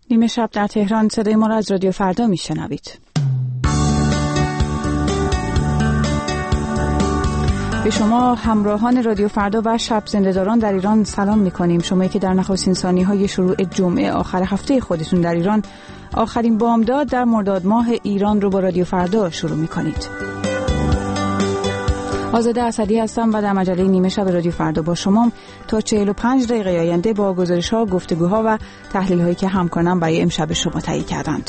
نیمه شب در تهران، صدای ما را از رادیو فردا میشنوید. به شما همراهان رادیو فردا و شب زنده‌داران در ایران سلام می‌کنیم. شمایی که در نخستین ثانیه‌های شروع جمعه آخر هفته خودتون در ایران، آخرین بامداد در مرداد ماه ایران رو با رادیو فردا شروع می‌کنید. آزاده اسدی هستم و در مجله نیمه شب رادیو فردا با شما تا 45 دقیقه آینده با گزارش‌ها، گفتگوها و تحلیل‌هایی که همکارانم برای امشب شما تهیه کردند.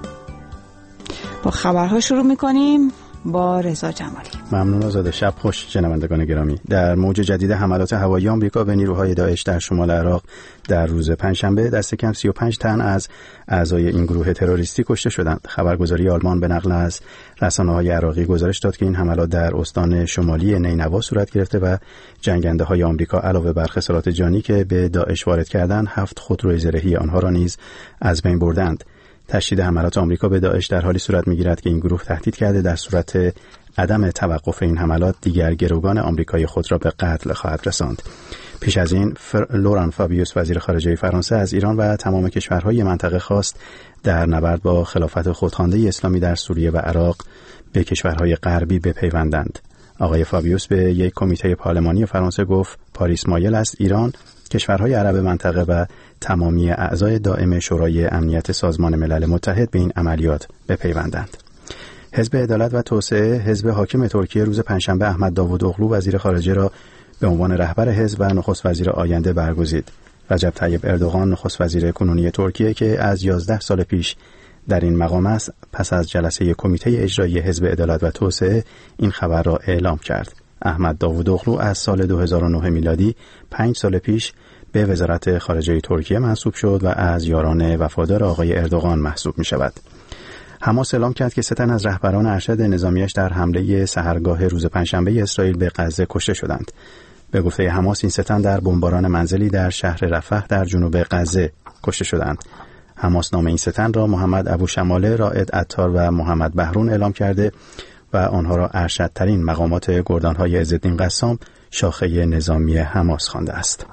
با خبرها شروع می‌کنیم با رضا جمالی. ممنون آزاده. شب خوش شنوندگان گرامی. در موج جدید حملات هوایی آمریکا به نیروهای داعش در شمال عراق در روز پنجشنبه دست کم 35 تن از اعضای این گروه تروریستی کشته شدند. خبرگزاری آلمان به نقل از رسانه‌های عراقی گزارش داد که این حملات در استان شمالی نینوا صورت گرفته و جنگنده‌های آمریکا علاوه بر خسارات جانی که به داعش وارد کردند، 7 خودروی زرهی آنها را نیز از بین بردند. تشدید حملات آمریکا به داعش در حالی صورت می‌گیرد که این گروه تهدید کرده در صورت عدم توقف این حملات دیگر گروگان آمریکایی خود را به قتل خواهد رساند. پیش از این لوران فابیوس وزیر خارجه فرانسه از ایران و تمام کشورهای منطقه خواست در نبرد با خلافت خودخوانده اسلامی در سوریه و عراق به کشورهای غربی بپیوندند. آقای فابیوس به یک کمیته پارلمانی فرانسه گفت پاریس مایل است ایران، کشورهای عرب منطقه و تمامی اعضای دائم شورای امنیت سازمان ملل متحد به این عملیات بپیوندند. حزب عدالت و توسعه، حزب حاکم ترکیه، روز پنجشنبه احمد داوودوغلو وزیر خارجه را به عنوان رهبر حزب و نخست وزیر آینده برگزید. رجب طیب اردوغان نخست وزیر کنونی ترکیه که از 11 سال پیش در این مقام است، پس از جلسه کمیته اجرایی حزب عدالت و توسعه این خبر را اعلام کرد. احمد داوودوغلو از سال 2009 میلادی 5 سال پیش به وزارت خارجه ترکیه منصوب شد و از یاران وفادار آقای اردوغان محسوب می شود. حماس اعلام کرد که 3 تن از رهبران ارشد نظامیش در حمله سحرگاه روز پنجشنبه اسرائیل به غزه کشته شدند. به گفته حماس این 3 تن در بمباران منزلی در شهر رفح در جنوب غزه کشته شدند. حماس نام این 3 تن را محمد ابو شماله، رائد عطار و محمد بهرون اعلام کرده و آنها را ارشدترین مقامات گردانهای عزالدین قسام شاخه نظامی حماس خوانده است.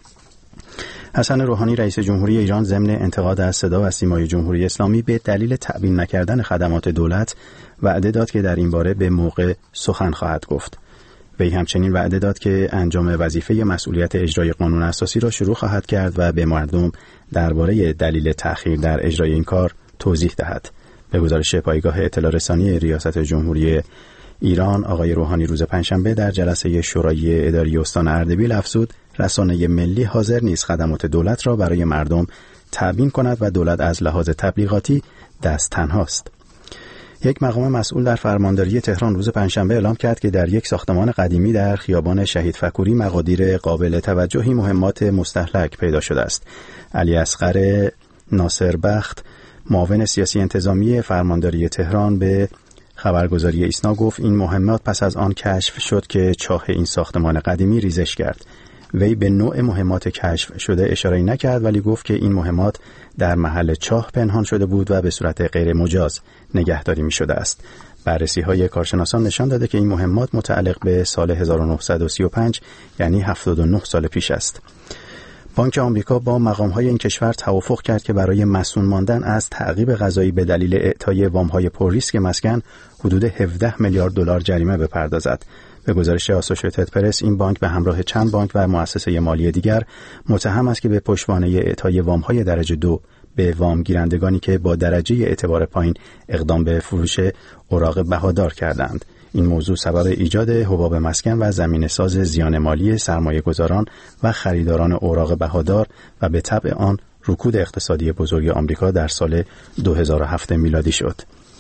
حسن روحانی رئیس جمهوری ایران ضمن انتقاد از صدا و سیمای جمهوری اسلامی به دلیل تأمین نکردن خدمات دولت وعده داد که در این باره به موقع سخن خواهد گفت. وی همچنین وعده داد که انجام وظیفه مسئولیت اجرای قانون اساسی را شروع خواهد کرد و به مردم درباره دلیل تأخیر در اجرای این کار توضیح دهد. به گزارش پایگاه اطلاع رسانی ریاست جمهوری ایران، آقای روحانی روز پنجشنبه در جلسه شورای اداری استان اردبیل افزود رسانه ملی حاضر نیست خدمات دولت را برای مردم تأمین کند و دولت از لحاظ تبلیغاتی دست تنهاست. یک مقام مسئول در فرمانداری تهران روز پنجشنبه اعلام کرد که در یک ساختمان قدیمی در خیابان شهید فکوری مقادیر قابل توجهی مهمات مستهلک پیدا شده است. علی اصغر ناصربخت، معاون سیاسی انتظامی فرمانداری تهران، به خبرگزاری ایسنا گفت این مهمات پس از آن کشف شد که چاه این ساختمان قدیمی ریزش کرد. وی به نوع مهمات کشف شده اشاره نکرد ولی گفت که این مهمات در محل چاه پنهان شده بود و به صورت غیر مجاز نگهداری می شده است. بررسی های کارشناسان نشان داده که این مهمات متعلق به سال 1935 یعنی 79 سال پیش است. بانک آمریکا با مقام‌های این کشور توافق کرد که برای مصون ماندن از تعقیب قضایی به دلیل اعطای وام‌های پر ریسک مسکن حدود 17 میلیارد دلار جریمه بپردازد. به گزارش آسوشییتد پرس این بانک به همراه چند بانک و مؤسسه مالی دیگر متهم است که به پشتوانه اعطای وام‌های درجه 2 به وام گیرندگانی که با درجه اعتبار پایین اقدام به فروش اوراق بهادار کردند. این موضوع سبب ایجاد حباب مسکن و زمینه‌ساز زیان مالی سرمایه‌گذاران و خریداران اوراق بهادار و به تبع آن رکود اقتصادی بزرگ آمریکا در سال 2007 میلادی شد.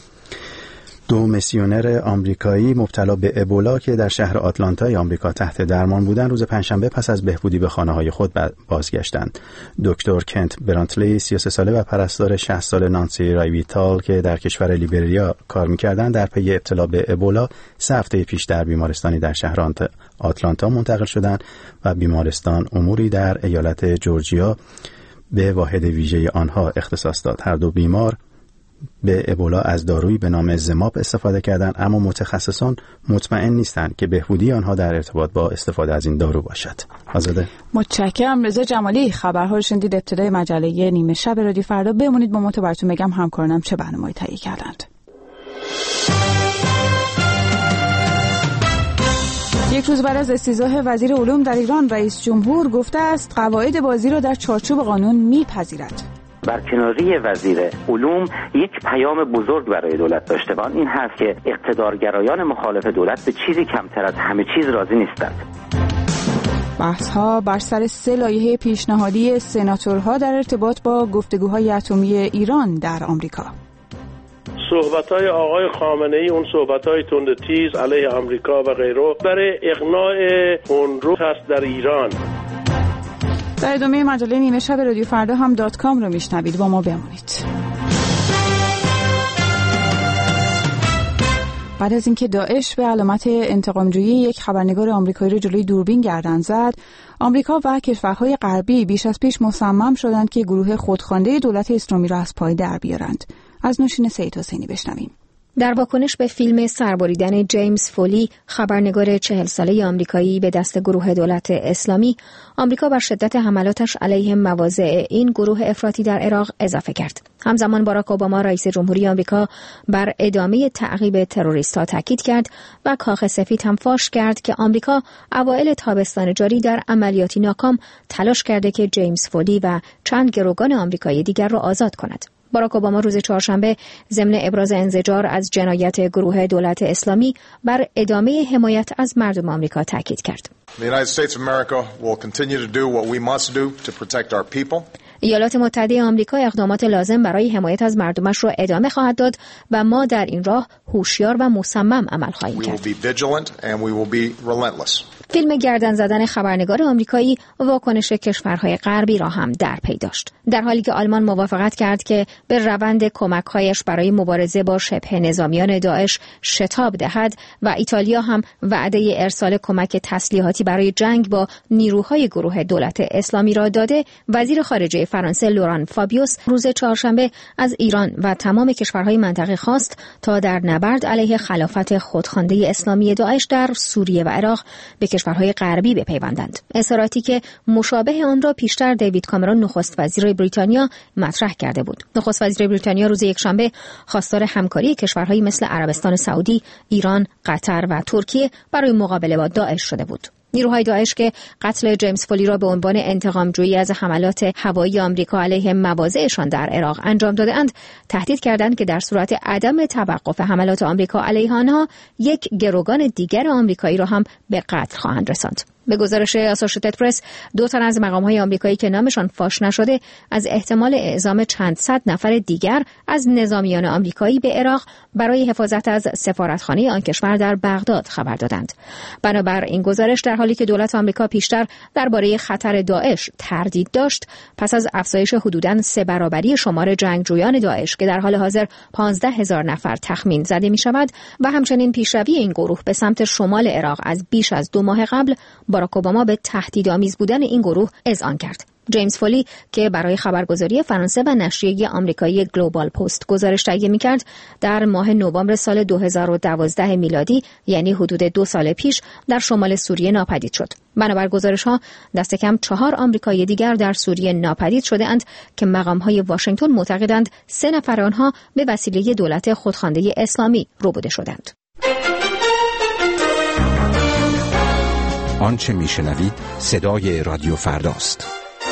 2 میسیونر آمریکایی مبتلا به ابولا که در شهر آتلانتای آمریکا تحت درمان بودند روز پنجشنبه پس از بهبودی به خانه‌های خود بازگشتند. دکتر کنت برانتلی 33 ساله و پرستار 60 ساله نانسی رایویتال که در کشور لیبریا کار می‌کردند در پی ابتلا به ابولا 3 هفته پیش در بیمارستانی در شهر آتلانتا منتقل شدند و بیمارستان اموری در ایالت جورجیا به واحد ویژه آنها اختصاص داد. هر دو بیمار به ابولا از دارویی به نام زماب استفاده کردند، اما متخصصان مطمئن نیستند که بهبودی آنها در ارتباط با استفاده از این دارو باشد. آزاده. متشکرم. رضا جمالی، خبرها رو شنیدید. ابتدای مجله نیمه شب رادیو فردا. بمونید با ما تا براتون بگم همکارانم چه برنامه‌ای تهیه کردند. یک روز بعد از استیضاح وزیر علوم در ایران، رئیس جمهور گفته است قواعد بازی را در چارچوب قانون میپذیرد. برکناری وزیر علوم یک پیام بزرگ برای دولت داشته و آن این هست که اقتدارگرایان مخالف دولت به چیزی کمتر از همه چیز راضی نیستند. بحث‌ها بر سر 3 لایحه پیشنهادی سناتورها در ارتباط با گفتگوهای اتمی ایران در آمریکا. صحبت‌های آقای خامنه‌ای، اون صحبت‌های تندتیز علیه آمریکا و غیره، برای اقناع خونرو هست در ایران. در ادامه مجله نیمه شب رادیو فردا هم .com رو میشنوید. با ما بمونید. بعد از اینکه داعش به علامت انتقامجویی یک خبرنگار آمریکایی رو جلوی دوربین گردن زد، آمریکا و کشورهای غربی بیش از پیش مصمم شدند که گروه خودخوانده دولت اسلامی را از پای در بیارند. از نوشین سید حسینی بشنویم. در واکنش به فیلم سربریدن جیمز فولی، خبرنگار 40 ساله آمریکایی به دست گروه دولت اسلامی، آمریکا بر شدت حملاتش علیه مواضع این گروه افراطی در عراق اضافه کرد. همزمان باراک اوباما رئیس جمهوری آمریکا بر ادامه تعقیب تروریست‌ها تاکید کرد و کاخ سفید هم فاش کرد که آمریکا اوایل تابستان جاری در عملیاتی ناکام تلاش کرده که جیمز فولی و چند گروگان آمریکایی دیگر را آزاد کند. باراک اوباما روز چهارشنبه ضمن ابراز انزجار از جنایت گروه دولت اسلامی بر ادامه حمایت از مردم آمریکا تاکید کرد. ایالات متحده آمریکا اقدامات لازم برای حمایت از مردمش را ادامه خواهد داد و ما در این راه هوشیار و مصمم عمل خواهیم کرد. فیلم گردن زدن خبرنگار آمریکایی واکنش کشورهای غربی را هم در پی داشت. در حالی که آلمان موافقت کرد که به روند کمک‌هایش برای مبارزه با شبه نظامیان داعش شتاب دهد و ایتالیا هم وعده ارسال کمک تسلیحاتی برای جنگ با نیروهای گروه دولت اسلامی را داده، وزیر خارجه فرانسه لوران فابیوس روز چهارشنبه از ایران و تمام کشورهای منطقه خواست تا در نبرد علیه خلافت خودخوانده اسلامی داعش در سوریه و عراق به کشورهای غربی بپیوندند. اظهاراتی که مشابه آن را پیشتر دیوید کامرون نخست وزیر بریتانیا مطرح کرده بود. نخست وزیر بریتانیا روز یکشنبه خواستار همکاری کشورهایی مثل عربستان سعودی، ایران، قطر و ترکیه برای مقابله با داعش شده بود. نیروهای داعش که قتل جیمز فولی را به عنوان انتقام‌جویی از حملات هوایی آمریکا علیه مواضعشان در عراق انجام داده‌اند، تهدید کردند که در صورت عدم توقف حملات آمریکا علیه آنها، یک گروگان دیگر آمریکایی را هم به قتل خواهند رساند. به گزارش اسوشییتد پرس، 2 تن از مقام‌های آمریکایی که نامشان فاش نشده از احتمال اعزام چند صد نفر دیگر از نظامیان آمریکایی به عراق برای حفاظت از سفارتخانه آن کشور در بغداد خبر دادند. بنابر این گزارش، در حالی که دولت آمریکا پیشتر درباره خطر داعش تردید داشت، پس از افزایش حدوداً 3 برابری شمار جنگجویان داعش که در حال حاضر 15,000 نفر تخمین زده می‌شود و همچنین پیشروی این گروه به سمت شمال عراق از بیش از 2 ماه قبل، باراک اوباما به تهدیدآمیز بودن این گروه اذعان کرد. جیمز فولی که برای خبرگزاری فرانسه و نشریه آمریکایی گلوبال پست گزارش تهیه می‌کرد، در ماه نوامبر سال 2012 میلادی، یعنی حدود 2 سال پیش، در شمال سوریه ناپدید شد. بنابر گزارش‌ها، دست کم 4 آمریکایی دیگر در سوریه ناپدید شده‌اند که مقام‌های واشنگتن معتقدند 3 نفر آنها به وسیله دولت خودخوانده اسلامی ربوده شدند. آنچه میشنوید صدای رادیو فرداست.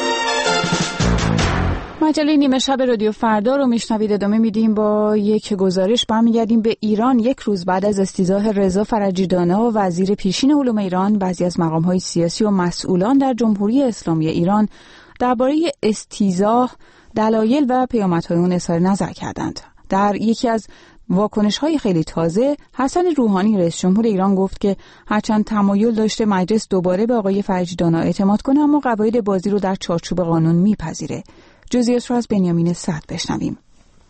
مجله نیمه شب رادیو فردا رو میشنوید. ادامه میدیم با یک گزارش. برمیگردیم به ایران. یک روز بعد از استیضاح رضا فرجی‌دانا و وزیر پیشین علوم ایران، بعضی از مقام‌های سیاسی و مسئولان در جمهوری اسلامی ایران درباره استیضاح، دلایل و پیامدهای اون اظهار نظر کردند. در یکی از واکنش‌های خیلی تازه، حسن روحانی رئیس جمهور ایران گفت که هرچند تمایل داشته مجلس دوباره به آقای فرجی‌دانا اعتماد کنه، اما قواعد بازی رو در چارچوب قانون میپذیره. جزئیات رو از بنیامین سعد بشنویم.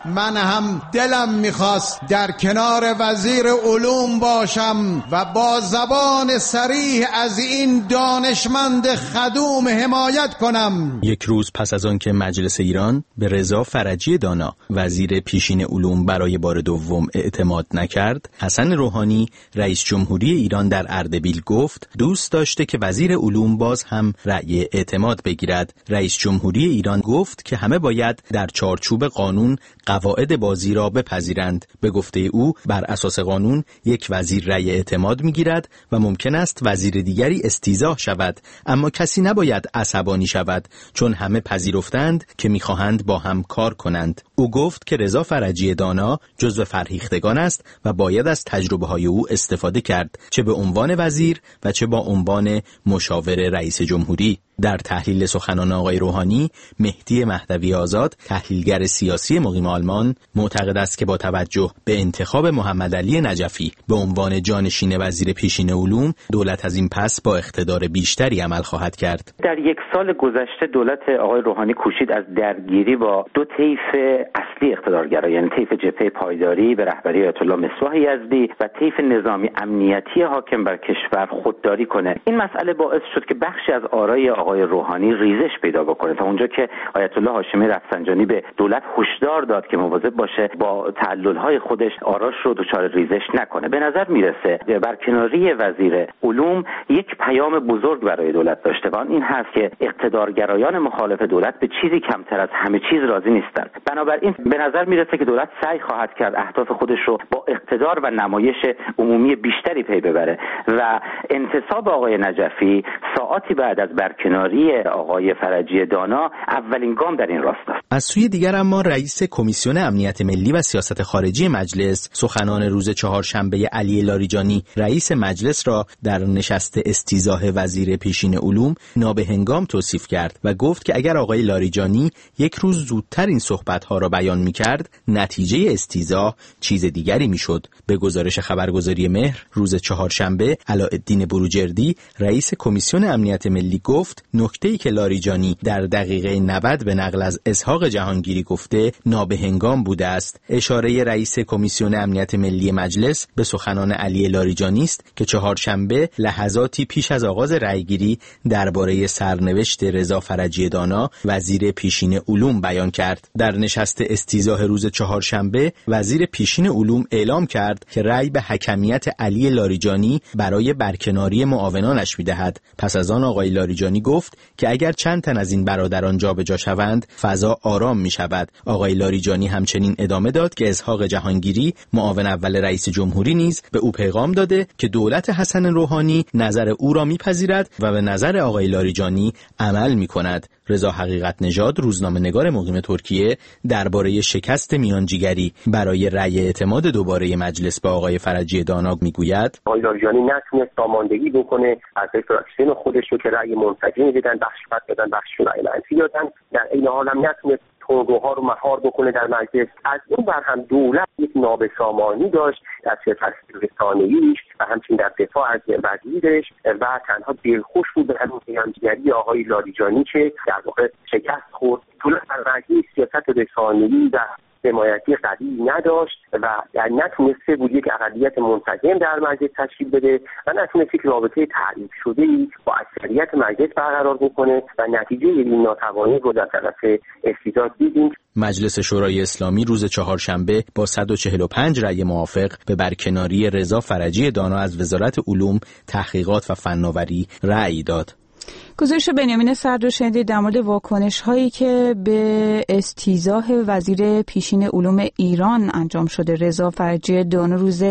من هم دلم میخواست در کنار وزیر علوم باشم و با زبان صریح از این دانشمند خدوم حمایت کنم. یک روز پس از آن که مجلس ایران به رضا فرجی دانا وزیر پیشین علوم برای بار دوم اعتماد نکرد، حسن روحانی رئیس جمهوری ایران در اردبیل گفت دوست داشته که وزیر علوم باز هم رأی اعتماد بگیرد. رئیس جمهوری ایران گفت که همه باید در چارچوب قانون قواعد بازی را بپذیرند. به گفته او بر اساس قانون یک وزیر رأی اعتماد میگیرد و ممکن است وزیر دیگری استیضاح شود، اما کسی نباید عصبانی شود چون همه پذیرفتند که میخواهند با هم کار کنند. او گفت که رضا فرجی دانا جزو فرهیختگان است و باید از تجربه‌های او استفاده کرد، چه به عنوان وزیر و چه با عنوان مشاور رئیس جمهوری. در تحلیل سخنان آقای روحانی، مهدی مهدوی آزاد، تحلیلگر سیاسی مقیم آلمان، معتقد است که با توجه به انتخاب محمد علی نجفی به عنوان جانشین وزیر پیشین علوم، دولت از این پس با اقتدار بیشتری عمل خواهد کرد. در یک سال گذشته دولت آقای روحانی کوشید از درگیری با دو طیف اصلی اقتدارگرا، یعنی طیف جبهه پایداری به رهبری آیت الله مصباح یزدی و طیف نظامی امنیتی حاکم بر کشور خودداری کنه. این مسئله باعث شد که بخشی از آرای آقای روحانی ریزش پیدا بکنه، تا اونجا که آیت الله هاشمی رفسنجانی به دولت هشدار داد که مواظب باشه با تعلل‌های خودش آراش رو دچار ریزش نکنه. به نظر میرسه برکناری وزیر علوم یک پیام بزرگ برای دولت داشته و این هست که اقتدارگرایان مخالف دولت به چیزی کمتر از همه چیز راضی نیستند. بنابراین به نظر میرسه که دولت سعی خواهد کرد اهداف خودش رو با اقتدار و نمایش عمومی بیشتری پی ببره و انتصاب آقای نجفی ساعاتی بعد از برکناری آقای فرجی دانا اولین گام در این راست است. از سوی دیگر اما رئیس کمیسیون امنیت ملی و سیاست خارجی مجلس سخنان روز چهارشنبه علی لاریجانی رئیس مجلس را در نشست استیضاح وزیر پیشین علوم نابهنگام توصیف کرد و گفت که اگر آقای لاریجانی یک روز زودتر این صحبت‌ها را بیان می‌کرد، نتیجه استیضاح چیز دیگری می‌شد. به گزارش خبرگزاری مهر روز چهارشنبه علاءالدین بروجردی رئیس کمیسیون امنیت ملی گفت نکته‌ای که لاریجانی در دقیقه 90 به نقل از اسحاق جهانگیری گفته نابهنگام بوده است. اشاره رئیس کمیسیون امنیت ملی مجلس به سخنان علی لاریجانی است که چهارشنبه لحظاتی پیش از آغاز رأیگیری درباره سرنوشت رضا فرجی دانا وزیر پیشین علوم بیان کرد. در نشست استیضاح روز چهارشنبه وزیر پیشین علوم اعلام کرد که رأی به حکمیت علی لاریجانی برای برکناری معاونانش می‌دهد. پس از آن آقای لاریجانی گفت که اگر چند تن از این برادران جابجا شوند فضا آرام می شود. آقای لاریجانی همچنین ادامه داد که اسحاق جهانگیری معاون اول رئیس جمهوری نیز به او پیغام داده که دولت حسن روحانی نظر او را میپذیرد و به نظر آقای لاریجانی عمل می کند. رضا حقیقت نژاد روزنامه‌نگار مقیم ترکیه درباره شکست میانجیگری برای رأی اعتماد دوباره مجلس به آقای فرجی دانا میگوید آقای لاریجانی نتونست ساماندهی بکنه از فراکسیون خودش رو که رأی منسجم دیدن، بخش بد دادن، بخششون رأی منفی دادن، در این حال هم نتونست تندروها رو مهار بکنه در مجلس. از اون بر هم دولت یک نابسامانی داشت در تصویر رسانه‌ایش و همچنین در دفاع از وزیرش و تنها دلخوش بود به همین میانجیگری آقای لاریجانی که در واقع شکست خورد. دولت در مجلس سیاست رسانه‌ای و حمایتی قوی نداشت و نتونسته بود یک اقلیت منسجم در مجلس تشکیل بده و نتونسته یک رابطه تعریف شده‌ای با اکثریت مجلس برقرار بکنه و نتیجه این ناتوانی رو در طرف استیضاح دیدیم. مجلس شورای اسلامی روز چهارشنبه با 145 رأی موافق به برکناری رضا فرجی دانا از وزارت علوم، تحقیقات و فناوری رأی داد. گزارش بنیامین صدر شنیدید در مورد واکنش هایی که به استیضاح وزیر پیشین علوم ایران انجام شده. رضا فرجی دانا روز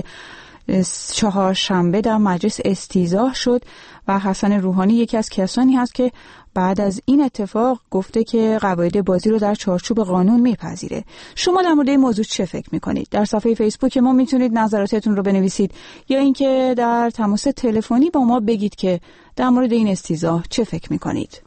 چهارشنبه در مجلس استیضاح شد و حسن روحانی یکی از کسانی هست که بعد از این اتفاق گفته که قواعد بازی رو در چارچوب قانون میپذیره. شما در مورد این موضوع چه فکر میکنید؟ در صفحه فیسبوک ما میتونید نظراتتون رو بنویسید یا اینکه در تماس تلفنی با ما بگید که در مورد این استیضاح چه فکر میکنید.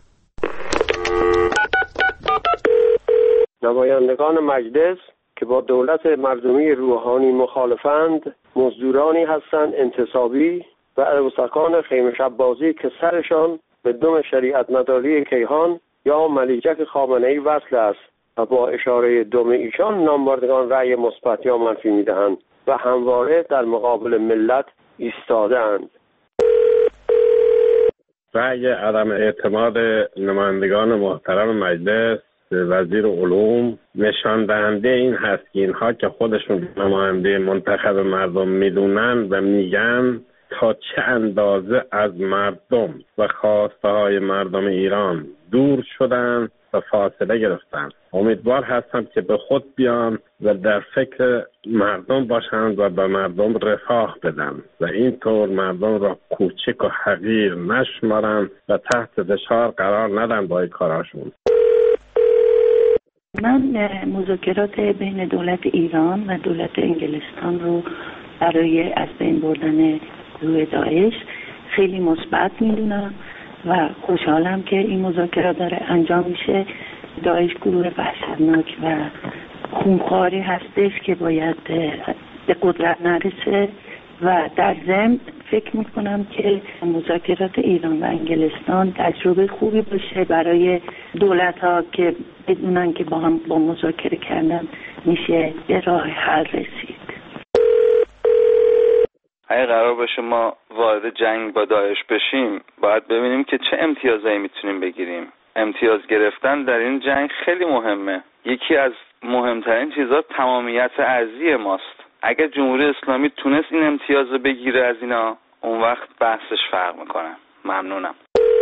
نمایندگان مجلس که با دولت مردمی روحانی مخالفند مزدورانی هستند انتصابی و عروسکان خیمه شب بازی که سرشان به دم شریعت مداری کیهان یا ملیجک خامنه‌ای وصل است و با اشاره دم ایشان نامبردگان رأی مثبت یا منفی میدهند و همواره در مقابل ملت ایستاده‌اند. رأی عدم اعتماد نمایندگان محترم مجلس وزیر علوم نشان دهنده این هست که اینها که خودشون نماینده منتخب مردم میدونن و میگن تا چه اندازه از مردم و خواسته های مردم ایران دور شدن و فاصله گرفتن. امیدوار هستم که به خود بیان و در فکر مردم باشند و به مردم رفاه بدن و اینطور مردم را کوچک و حقیر نشمارن و تحت فشار قرار ندن با این کاراشون. من مذاکرات بین دولت ایران و دولت انگلستان رو برای از بین بردن گروه داعش خیلی مثبت میدونم و خوشحالم که این مذاکرات داره انجام میشه. داعش گروه وحشتناک و خونخواری هستش که باید به قدرت نرسه و در ضمن فکر میکنم که مذاکرات ایران و انگلستان تجربه خوبی باشه برای دولت ها که بدونن که با هم با مذاکره کردن میشه به راه حل رسید. اگه قرار باشه ما وارد جنگ با داعش بشیم باید ببینیم که چه امتیازایی میتونیم بگیریم. امتیاز گرفتن در این جنگ خیلی مهمه. یکی از مهمترین چیزا تمامیت ارضی ماست. اگر جمهوری اسلامی تونست این امتیاز بگیره از اینا، اون وقت بحثش فرق میکنه. ممنونم.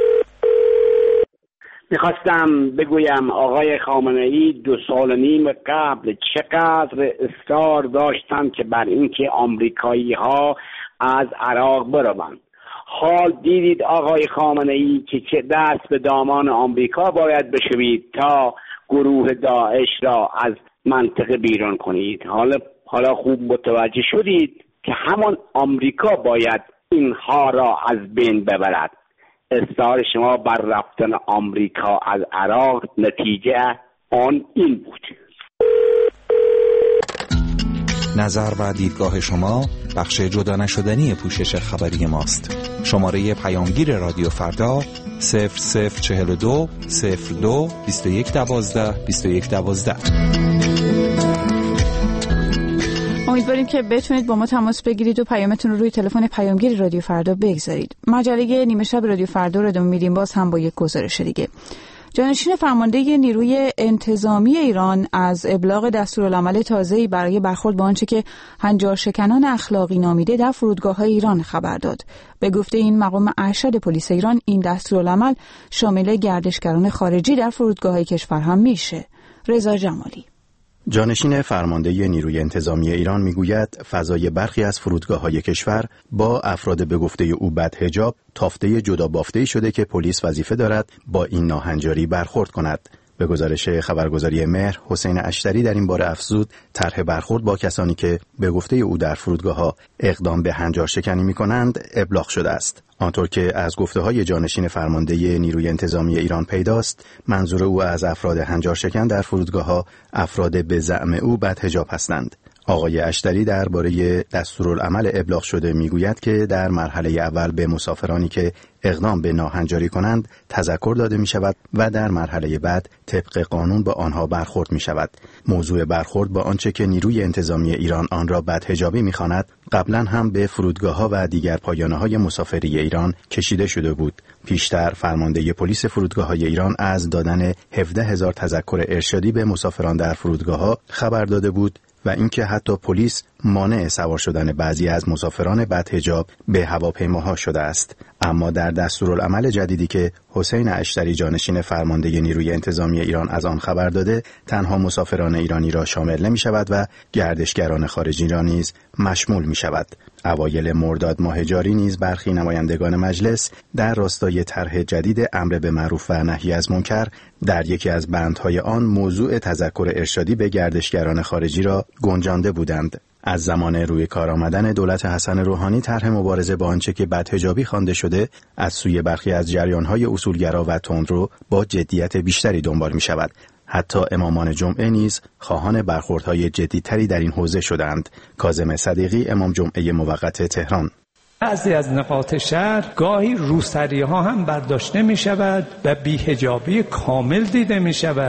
میخواستم بگویم آقای خامنه‌ای 2.5 سال قبل چقدر اصرار داشتند که بر اینکه آمریکایی ها از عراق بروند. حال دیدید آقای خامنه‌ای که چه دست به دامان آمریکا باید بشوید تا گروه داعش را از منطقه بیرون کنید. حالا خوب متوجه شدید که همان آمریکا باید اینها را از بین ببرد. اصرار شما بر رفتن آمریکا از عراق نتیجه آن این بود. نظر و دیدگاه شما بخش جدا نشدنی پوشش خبری ماست. شماره پیامگیر رادیو فردا 0042 02 2112 2112. امیدواریم که بتونید با ما تماس بگیرید و پیامتون رو روی تلفن پیامگیر رادیو فردا بگذارید. مجله نیمه شب رادیو فردا رو ادامه میدیم باز هم با یک گزارش دیگه. جانشین فرمانده نیروی انتظامی ایران از ابلاغ دستورالعمل تازه‌ای برای برخورد با آنچه که هنجارشکنان اخلاقی نامیده در فرودگاه‌های ایران خبر داد. به گفته این مقام ارشد پلیس ایران، این دستورالعمل شامل گردشگران خارجی در فرودگاه‌های کشور هم میشه. رضا جمالی جانشین فرمانده نیروی انتظامی ایران میگوید فضای برخی از فرودگاه‌های کشور با افراد به گفته او بدحجاب تافته جدا بافته‌ای شده که پلیس وظیفه دارد با این ناهنجاری برخورد کند. به گزارش خبرگزاری مهر، حسین اشتری در این باره افزود طرح برخورد با کسانی که به گفته او در فرودگاه‌ها اقدام به هنجارشکنی می‌کنند ابلاغ شده است. آنطور که از گفته‌های جانشین فرمانده نیروی انتظامی ایران پیداست، منظور او از افراد هنجارشکن در فرودگاه‌ها افراد به زعم او بدحجاب هستند. آقای اشتری درباره دستورالعمل ابلاغ شده میگوید که در مرحله اول به مسافرانی که اقدام به ناهنجاری کنند تذکر داده می شود و در مرحله بعد طبق قانون با آنها برخورد می شود. موضوع برخورد با آنچه که نیروی انتظامی ایران آن را بدحجابی می خواند قبلا هم به فرودگاه‌ها و دیگر پایانه‌های مسافری ایران کشیده شده بود. پیشتر فرمانده پلیس فرودگاه‌های ایران از دادن 17,000 تذکر ارشادی به مسافران در فرودگاه‌ها خبر داده بود و اینکه حتی پلیس مانع سوار شدن بعضی از مسافران بدحجاب به هواپیماها شده است. اما در دستورالعمل جدیدی که حسین اشتری جانشین فرمانده نیروی انتظامی ایران از آن خبر داده، تنها مسافران ایرانی را شامل نمی شود و گردشگران خارجی را نیز مشمول می شود. اوایل مرداد ماه جاری نیز برخی نمایندگان مجلس در راستای طرح جدید امر به معروف و نهی از منکر در یکی از بندهای آن موضوع تذکر ارشادی به گردشگران خارجی را گنجانده بودند. از زمان روی کار آمدن دولت حسن روحانی طرح مبارزه با آنچه که بدحجابی خوانده شده از سوی برخی از جریان‌های اصولگرا و تندرو با جدیت بیشتری دنبال می‌شود. حتی امامان جمعه نیز خواهان برخوردهای جدی‌تری در این حوزه شدند. کاظم صدیقی، امام جمعه موقت تهران: بعضی از نقاط شهر گاهی روسری‌ها هم برداشته می‌شود و بی‌حجابی کامل دیده می‌شود.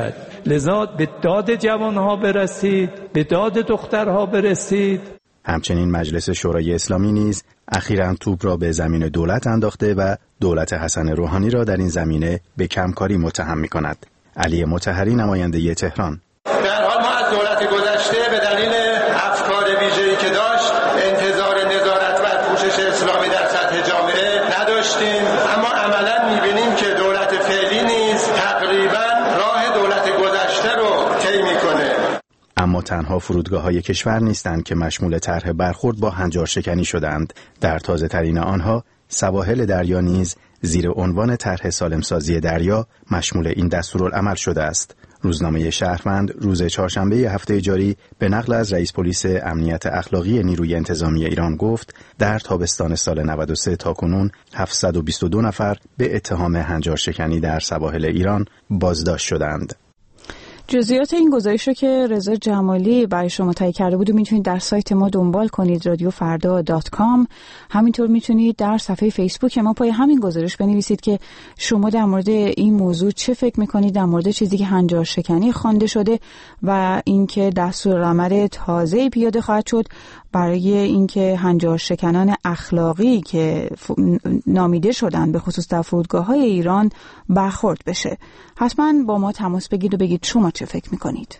لذا به داد جوانها برسید، به داد دخترها برسید. همچنین مجلس شورای اسلامی نیز اخیراً توپ را به زمین دولت انداخته و دولت حسن روحانی را در این زمینه به کمکاری متهم می‌کند. علی مطهری، نماینده تهران: در حال ما از دولت گذشته به دلیل افکار ویژه‌ای که داشت انتظار نظارت و پوشش اسلامی در سطح جامعه نداشتیم، اما عملاً می‌بینیم که دولت فعلی نیز تقریباً راه دولت گذشته رو طی می‌کنه. اما تنها فرودگاه‌های کشور نیستند که مشمول طرح برخورد با هنجارشکنی شدند. در تازه‌ترین آنها سواحل دریا نیز زیر عنوان طرح سالمسازی دریا مشمول این دستورالعمل شده است. روزنامه شهروند روز چهارشنبه هفته جاری به نقل از رئیس پلیس امنیت اخلاقی نیروی انتظامی ایران گفت در تابستان سال 93 تاکنون 722 نفر به اتهام هنجارشکنی در سواحل ایران بازداشت شدند. جزئیات این گزارش رو که رضا جمالی برای شما تهیه کرده بود میتونید در سایت ما دنبال کنید، radiofarda.com. همینطور میتونید در صفحه فیسبوک ما پای همین گزارش بنویسید که شما در مورد این موضوع چه فکر میکنید، در مورد چیزی که هنجارشکنی خوانده شده و اینکه دستورالعمل تازه پیاده خواهد شد برای اینکه هنجارشکنان اخلاقی که نامیده شدن به خصوص در فرودگاه‌های ایران برخورد بشه. حتما با ما تماس بگیرید و بگید شما چه فکر میکنید.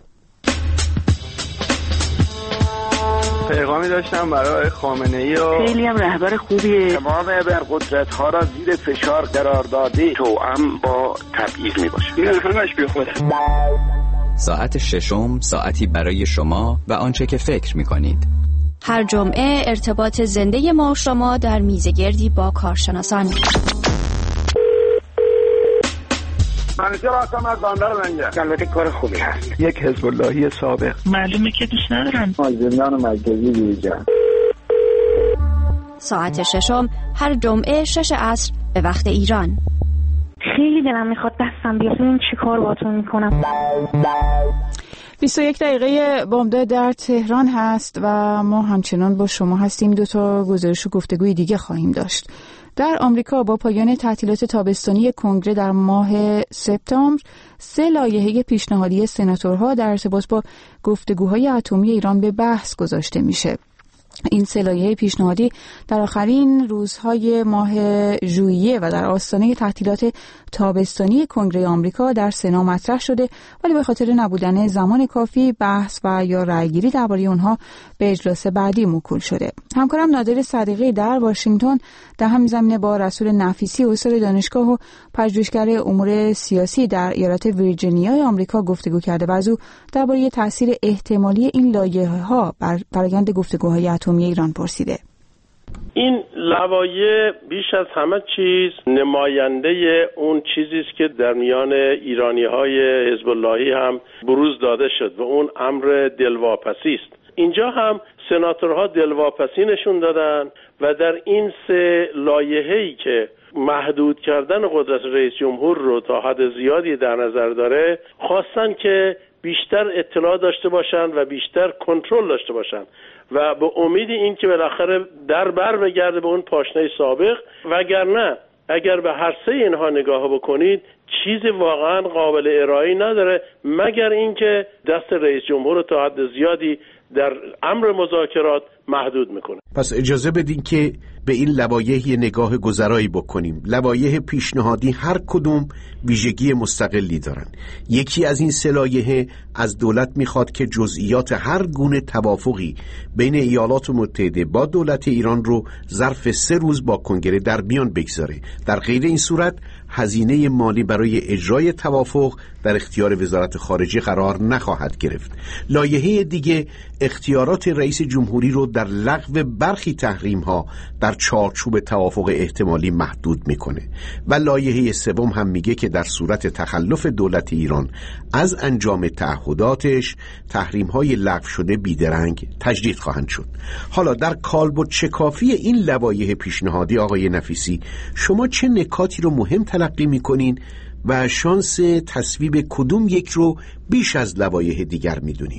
پیغامی داشتم برای خامنه‌ای و خیلی هم رهبر خوبیه. تمام ابرقدرت‌ها را زیر فشار قرار داده توأم با تبعیض میباشه. این همش بی خوده. ساعت ششم، ساعتی برای شما و آنچه که فکر میکنید. هر جمعه ارتباط زنده ما و شما در میزگردی با کارشناسان. منیجر هستم از بندر منجر. البته کار خوبی هست. یک حزب اللهی سابق. معلومه که دوست ندارم. زندان مرکزی بیرجان. ساعت ششم هر جمعه 6 عصر به وقت ایران. خیلی دلم میخواد دستم بیاد ببینم چی کار باهاتون میکنم. 21 دقیقه بامداد در تهران هست و ما همچنان با شما هستیم. 2 تا گزارش و گفتگوی دیگه خواهیم داشت. در آمریکا با پایان تعطیلات تابستانی کنگره در ماه سپتامبر 3 لایحه پیشنهادی سناتورها در ارتباط با گفتگوهای اتمی ایران به بحث گذاشته میشه. این 3 لایحه پیشنهادی در آخرین روزهای ماه ژوئیه و در آستانه تعطیلات تابستانی کنگره آمریکا در سنا مطرح شده، ولی به خاطر نبودن زمان کافی بحث و یا رأیگیری درباره اونها به اجلاس بعدی موکول شده. همکارم نادر صدیقی در واشنگتن در همین زمینه با رسول نفیسی استاد دانشگاه و پژوهشگر امور سیاسی در ایالت ویرجینیا آمریکا گفتگو کرده و از او درباره تاثیر احتمالی این لایحه‌ها بر فرآیند گفتگوهای اتمی ایران پرسیده. این لوایح بیش از همه چیز نماینده اون چیزی است که در میان ایرانی‌های حزب اللهی هم بروز داده شد و اون امر دلواپسی است. اینجا هم سناتورها دلواپسی نشون دادن و در این 3 لایحه‌ای که محدود کردن قدرت رئیس جمهور رو تا حد زیادی در نظر داره خواستن که بیشتر اطلاع داشته باشن و بیشتر کنترل داشته باشن و به امید این که بالاخره در بر بگرده به اون پاشنه سابق، وگرنه اگر به هر 3 اینها نگاه بکنید چیزی واقعا قابل ارائه‌ای نداره مگر اینکه دست رئیس جمهور رو تا حد زیادی در امر مذاکرات محدود میکنه. پس اجازه بدین که به این لوایح یه نگاه گذرایی بکنیم. لوایح پیشنهادی هر کدوم ویژگی مستقلی دارن. یکی از این 3 لایحه از دولت میخواد که جزئیات هر گونه توافقی بین ایالات متحده با دولت ایران رو ظرف 3 روز با کنگره در میان بگذاره. در غیر این صورت هزینه مالی برای اجرای توافق در اختیار وزارت خارجه قرار نخواهد گرفت. لایحه دیگه اختیارات رئیس جمهوری رو در لغو برخی تحریم‌ها در چارچوب توافق احتمالی محدود میکنه و لایحه 3 هم میگه که در صورت تخلف دولت ایران از انجام تعهداتش تحریم‌های لغو شده بیدرنگ تجدید خواهند شد. حالا در کالبد شکافی این لوایح پیشنهادی آقای نفیسی شما چه نکاتی رو مهم تلقی میکنین و شانس تصویب کدوم یک رو بیش از لوایح دیگر میدونین؟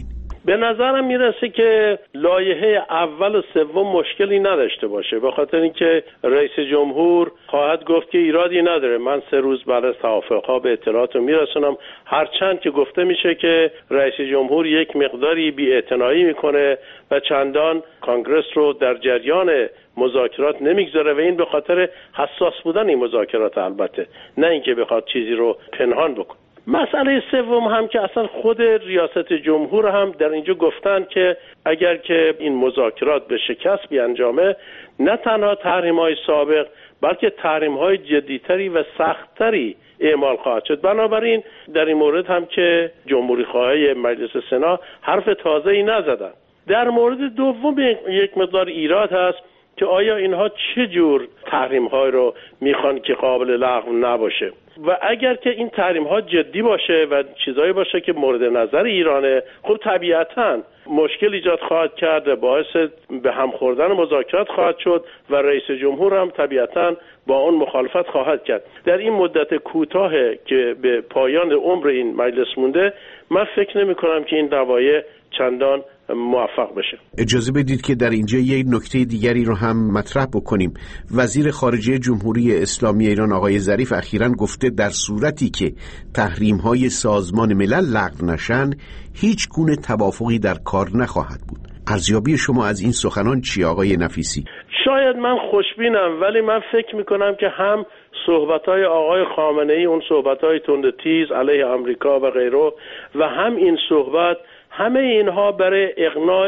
به نظرم میرسه که لایحه اول و سوم مشکلی نداشته باشه، به خاطر اینکه رئیس جمهور خواهد گفت که ایرادی نداره، من 3 روز بعد از توافقها به اطلاعات میرسونم، هرچند که گفته میشه که رئیس جمهور یک مقداری بی‌اعتنایی میکنه و چندان کانگرس رو در جریان مذاکرات نمیگذاره و این به خاطر حساس بودن این مذاکرات، البته نه اینکه بخواد چیزی رو پنهان بکنه. مسئله سوم هم که اصلا خود ریاست جمهور هم در اینجا گفتن که اگر که این مذاکرات به شکست بیانجامه، نه تنها تحریم‌های سابق بلکه تحریم‌های جدی‌تری و سخت‌تری اعمال خواهد شد. بنابراین در این مورد هم که جمهوری خواهی مجلس سنا حرف تازه‌ای نزدن. در مورد دوم یک مقدار ایراد هست که آیا اینها چه جور تحریم‌های رو میخوان که قابل لغو نباشه و اگر که این تحریم‌ها جدی باشه و چیزایی باشه که مورد نظر ایرانه، خب طبیعتاً مشکل ایجاد خواهد کرد، باعث به هم خوردن مذاکرات خواهد شد و رئیس جمهور هم طبیعتاً با اون مخالفت خواهد کرد. در این مدت کوتاه که به پایان عمر این مجلس مونده، من فکر نمی‌کنم که این لوایح چندان موفق بشه. اجازه بدید که در اینجا یک نکته دیگری رو هم مطرح بکنیم. وزیر خارجه جمهوری اسلامی ایران آقای ظریف اخیراً گفته در صورتی که تحریم‌های سازمان ملل لغو نشن، هیچ گونه توافقی در کار نخواهد بود. ارزیابی شما از این سخنان چی آقای نفیسی؟ شاید من خوشبینم، ولی من فکر میکنم که هم صحبت‌های آقای خامنه‌ای، اون صحبت‌های تندتیز علیه آمریکا و غیره، و هم این صحبت، همه اینها برای اقناع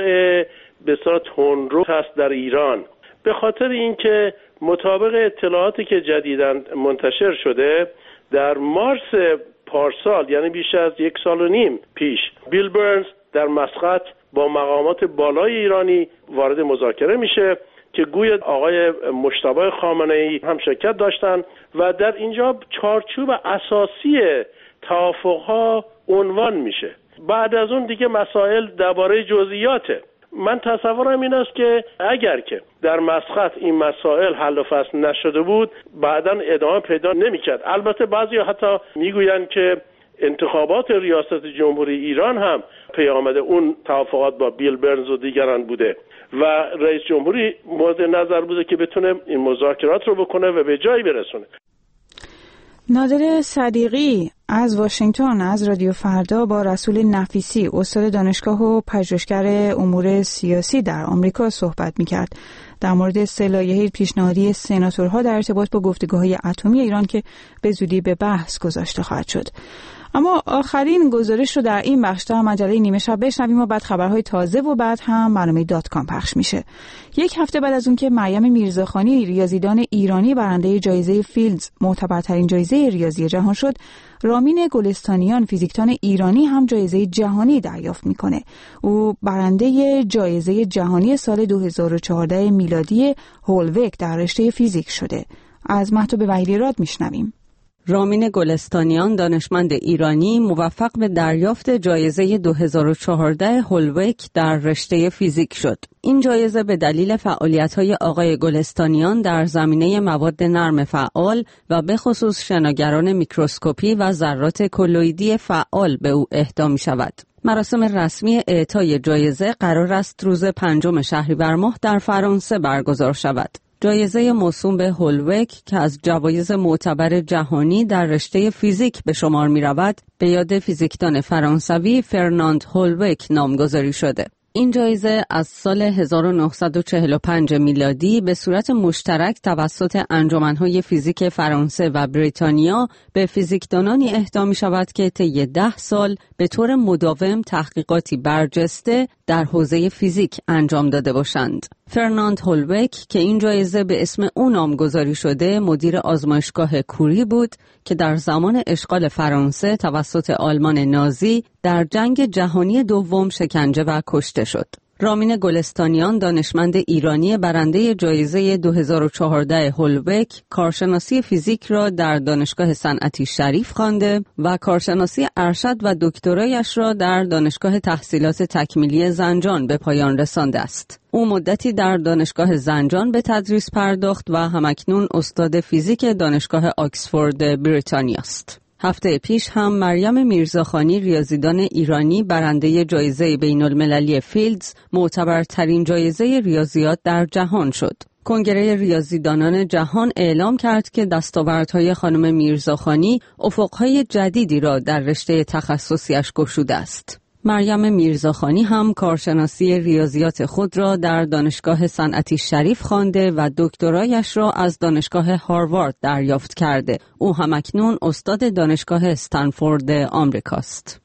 به صورت تندرو هست در ایران، به خاطر اینکه مطابق اطلاعاتی که جدیداً منتشر شده، در مارس پارسال، یعنی بیش از 1.5 سال پیش، بیل برنز در مسقط با مقامات بالای ایرانی وارد مذاکره میشه که گویا آقای مجتبی خامنه‌ای هم شرکت داشتن و در اینجا چارچوب اساسی توافق‌ها عنوان میشه. بعد از اون دیگه مسائل درباره جزئیاته. من تصورم این است که اگر که در مسقط این مسائل حل و فصل نشده بود، بعداً ادامه پیدا نمی‌کرد. البته بعضی حتی میگویند که انتخابات ریاست جمهوری ایران هم پیامد اون توافقات با بیل برنز و دیگران بوده و رئیس جمهوری مورد نظر بوده که بتونه این مذاکرات رو بکنه و به جایی برسونه. نادر صدیقی از واشنگتن از رادیو فردا با رسول نفیسی، استاد دانشگاه و پژوهشگر امور سیاسی در آمریکا صحبت می‌کرد در مورد 3 لایحه پیشنهادی سناتورها در ارتباط با گفتگوهای اتمی ایران که به زودی به بحث گذاشته خواهد شد. اما آخرین گزارش رو در این بخش در مجله نیمه شب بشنویم و بعد خبرهای تازه و بعد هم برنامه .com پخش میشه. 1 هفته بعد از اون که مریم میرزاخانی، ریاضیدان ایرانی برنده جایزه فیلدز، معتبرترین جایزه ریاضی جهان شد، رامین گلستانیان، فیزیکدان ایرانی، هم جایزه جهانی دریافت میکنه. او برنده جایزه جهانی سال 2014 میلادی هولوک در رشته فیزیک شده. از مهتاب وحیدی میشنویم. رامین گلستانیان، دانشمند ایرانی، موفق به دریافت جایزه 2014 هولوک در رشته فیزیک شد. این جایزه به دلیل فعالیت‌های آقای گلستانیان در زمینه مواد نرم فعال و به خصوص شناگران میکروسکوپی و ذرات کلویدی فعال به او اهدا می‌شود. مراسم رسمی اعطای جایزه قرار است روز 5 شهریور ماه در فرانسه برگزار شود. جایزه موسوم به هولوک که از جوایز معتبر جهانی در رشته فیزیک به شمار می رود، به یاد فیزیکدان فرانسوی فرناند هولوک نامگذاری شده. این جایزه از سال 1945 میلادی به صورت مشترک توسط انجمن‌های فیزیک فرانسه و بریتانیا به فیزیکدانانی اهدا می‌شود که طی 10 سال به طور مداوم تحقیقاتی برجسته در حوزه فیزیک انجام داده باشند. فرناند هولوک که این جایزه به اسم او نامگذاری شده، مدیر آزمایشگاه کوری بود که در زمان اشغال فرانسه توسط آلمان نازی در جنگ جهانی دوم شکنجه و کشته شد. رامین گلستانیان، دانشمند ایرانی برنده جایزه 2014 هولوک، کارشناسی فیزیک را در دانشگاه صنعتی شریف خوانده و کارشناسی ارشد و دکترایش را در دانشگاه تحصیلات تکمیلی زنجان به پایان رسانده است. او مدتی در دانشگاه زنجان به تدریس پرداخت و همکنون استاد فیزیک دانشگاه آکسفورد بریتانیا است. هفته پیش هم مریم میرزاخانی ریاضیدان ایرانی برنده جایزه بین‌المللی فیلدز معتبرترین جایزه ریاضیات در جهان شد. کنگره ریاضیدانان جهان اعلام کرد که دستاوردهای خانم میرزاخانی افقهای جدیدی را در رشته تخصصیش گشوده است. مریم میرزاخانی هم کارشناسی ریاضیات خود را در دانشگاه صنعتی شریف خوانده و دکترایش را از دانشگاه هاروارد دریافت کرده. او همکنون استاد دانشگاه استنفورد آمریکاست.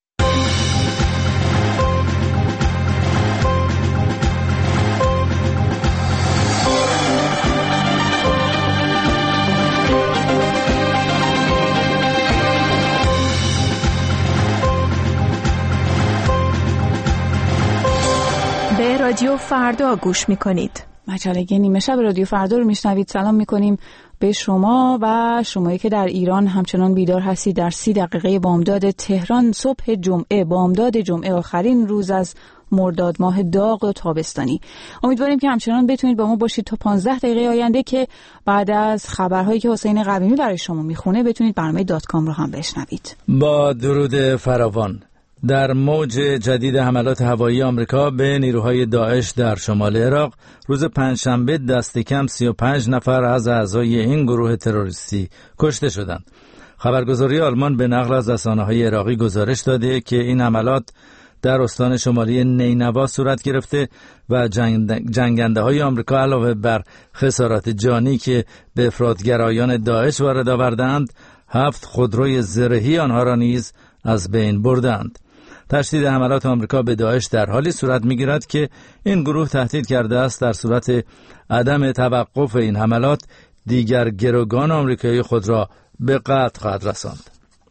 به رادیو فردا گوش میکنید. مجله نیمه شب رادیو فردا رو میشنوید. سلام میکنیم به شما و شمایی که در ایران همچنان بیدار هستید. در 30 دقیقه بامداد تهران، صبح جمعه، بامداد جمعه، آخرین روز از مرداد ماه داغ و تابستانی. امیدواریم که همچنان بتونید با ما باشید تا 15 دقیقه آینده که بعد از خبرهایی که حسین قویمی برای شما میخونه بتونید برنامه .com رو هم بشنوید. با درود فراوان. در موج جدید حملات هوایی آمریکا به نیروهای داعش در شمال عراق روز پنجشنبه دست کم 35 نفر از اعضای این گروه تروریستی کشته شدند. خبرگزاری آلمان به نقل از رسانه‌های عراقی گزارش داده که این حملات در استان شمالی نینوا صورت گرفته و جنگنده‌های آمریکا علاوه بر خسارات جانی که به افراطگرایان داعش وارد آوردند، 7 خودروی زرهی آنها را نیز از بین بردند. تشدید حملات آمریکا به داعش در حالی صورت می‌گیرد که این گروه تهدید کرده است در صورت عدم توقف این حملات دیگر گروگان آمریکایی خود را به قتل خواهد رساند.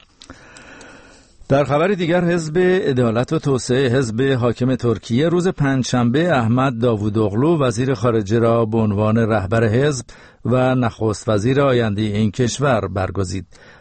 در خبر دیگر، حزب عدالت و توسعه، حزب حاکم ترکیه، روز پنجشنبه احمد داوودوغلو وزیر خارجه را به عنوان رهبر حزب و نخست وزیر آینده این کشور برگزید.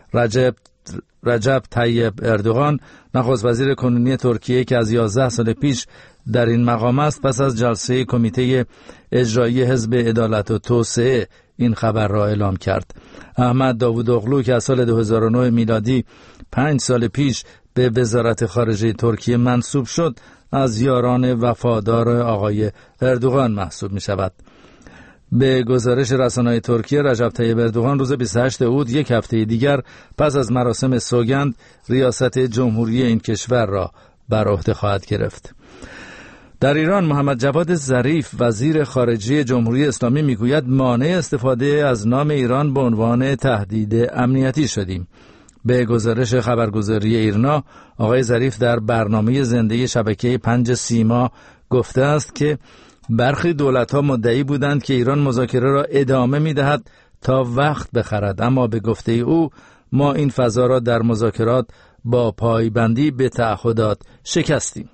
رجب طیب اردوغان، نخست وزیر کنونی ترکیه که از 11 سال پیش در این مقام است، پس از جلسه کمیته اجرایی حزب عدالت و توسعه این خبر را اعلام کرد. احمد داوودوغلو که از سال 2009 میلادی 5 سال پیش به وزارت خارجه ترکیه منصوب شد، از یاران وفادار آقای اردوغان محسوب می شود. به گزارش رسانه‌های ترکیه، رجب طیب اردوغان روز 28 اوت، یک هفته دیگر پس از مراسم سوگند، ریاست جمهوری این کشور را بر عهده خواهد گرفت. در ایران، محمد جواد ظریف وزیر خارجه جمهوری اسلامی میگوید مانع استفاده از نام ایران به عنوان تهدید امنیتی شدیم. به گزارش خبرگزاری ایرنا، آقای ظریف در برنامه زنده شبکه 5 سیما گفته است که برخی دولت‌ها مدعی بودند که ایران مذاکره را ادامه می‌دهد تا وقت بخرد، اما به گفته او ما این فضا را در مذاکرات با پایبندی به تعهدات شکستیم.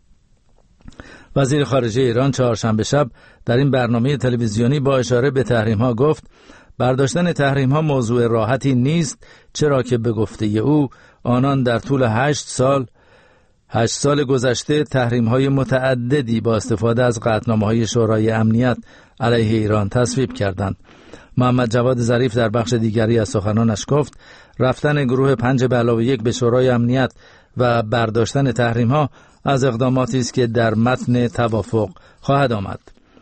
وزیر خارجه ایران چهارشنبه شب در این برنامه تلویزیونی با اشاره به تحریم‌ها گفت برداشتن تحریم‌ها موضوع راحتی نیست، چرا که به گفته او آنان در طول 8 سال گذشته تحریم‌های متعددی با استفاده از قطعنامه‌های شورای امنیت علیه ایران تصویب کردند. محمد جواد ظریف در بخش دیگری از سخنانش گفت رفتن گروه 5+1 به شورای امنیت و برداشتن تحریم‌ها از اقداماتی است که در متن توافق خواهد آمد.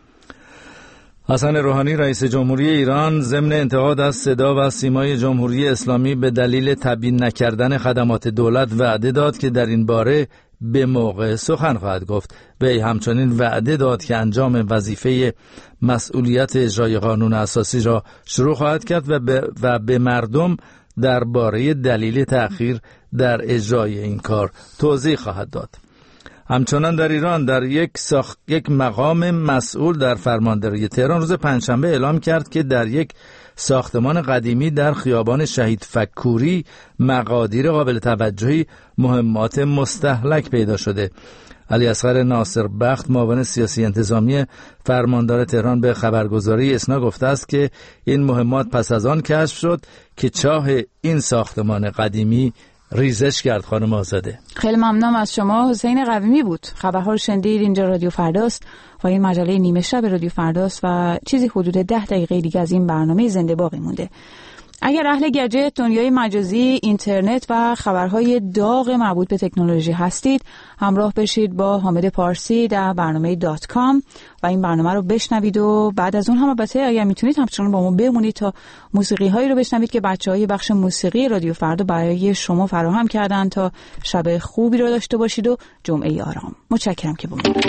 حسن روحانی رئیس جمهوری ایران ضمن انتقاد از صدا و سیمای جمهوری اسلامی به دلیل تبیین نکردن خدمات دولت وعده داد که در این باره به موقع سخن خواهد گفت. وی همچنین وعده داد که انجام وظیفه مسئولیت اجرای قانون اساسی را شروع خواهد کرد و به مردم درباره دلیل تأخیر در اجرای این کار توضیح خواهد داد. همچنان در ایران در یک مقام مسئول در فرمانداری تهران روز پنجشنبه اعلام کرد که در یک ساختمان قدیمی در خیابان شهید فکوری مقادیر قابل توجهی مهمات مستهلک پیدا شده. علی اصغر ناصر بخت معاون سیاسی انتظامی فرماندار تهران به خبرگزاری اسنا گفته است که این مهمات پس از آن کشف شد که چاه این ساختمان قدیمی ریزش کرد. خانم آزاده، خیلی ممنونم از شما. حسین قویمی بود. خبرها رو شنیدید. اینجا رادیو فرداست و این مجله نیمه شب رادیو فرداست و چیزی حدود 10 دقیقه دیگه از این برنامه زنده باقی مونده. اگر اهل گجت، دنیای مجازی، اینترنت و خبرهای داغ مربوط به تکنولوژی هستید، همراه بشید با حامد پارسی در برنامه .com و این برنامه رو بشنوید و بعد از اون هم البته اگر میتونید همچنان با ما بمونید تا موسیقی هایی رو بشنوید که بچهای بخش موسیقی رادیو فردا برای شما فراهم کردن تا شب خوبی رو داشته باشید و جمعه آرام. متشکرم که بودید.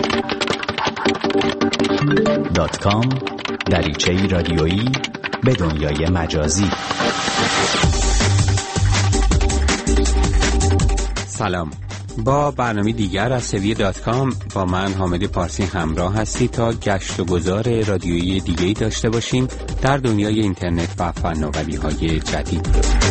.com دریچه‌ای رادیویی به دنیای مجازی. سلام، با برنامه دیگر از سری .com با من حامد پارسی همراه هستی تا گشت و گذار رادیویی دیگه‌ای داشته باشیم در دنیای اینترنت و فناوری‌های جدید.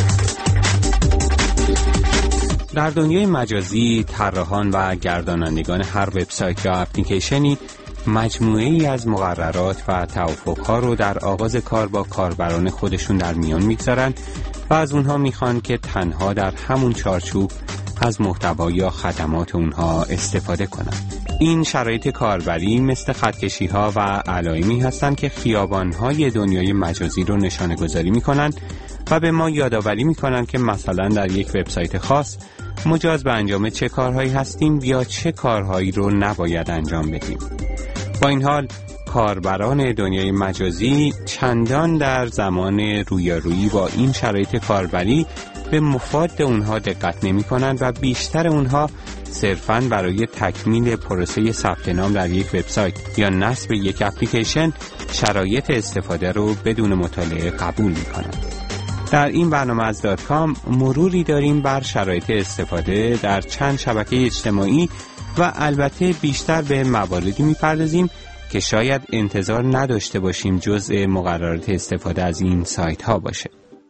در دنیای مجازی، طراحان و گردانندگان هر وبسایت یا اپلیکیشنی مجموعه‌ای از مقررات و توافق‌ها رو در آغاز کار با کاربران خودشون در میان می‌گذارن و از اونها میخوان که تنها در همون چارچوب از محتوا یا خدمات اونها استفاده کنن. این شرایط کاربری مثل خطکشی‌ها و علائمی هستن که خیابان‌های دنیای مجازی رو نشانه‌گذاری می‌کنن و به ما یادآوری می‌کنن که مثلا در یک وبسایت خاص مجاز به انجام چه کارهایی هستیم یا چه کارهایی رو نباید انجام بدیم. با این حال کاربران دنیای مجازی چندان در زمان رویارویی با این شرایط کاربری به مفاد اونها دقت نمی کنند و بیشتر اونها صرفاً برای تکمیل پروسه ثبت نام در یک وبسایت یا نصب یک اپلیکیشن شرایط استفاده رو بدون مطالعه قبول می کنند. در این برنامه از .com مروری داریم بر شرایط استفاده در چند شبکه اجتماعی و البته بیشتر به مواردی می‌پردازیم که شاید انتظار نداشته باشیم جزء مقررات استفاده از این سایت ها باشه.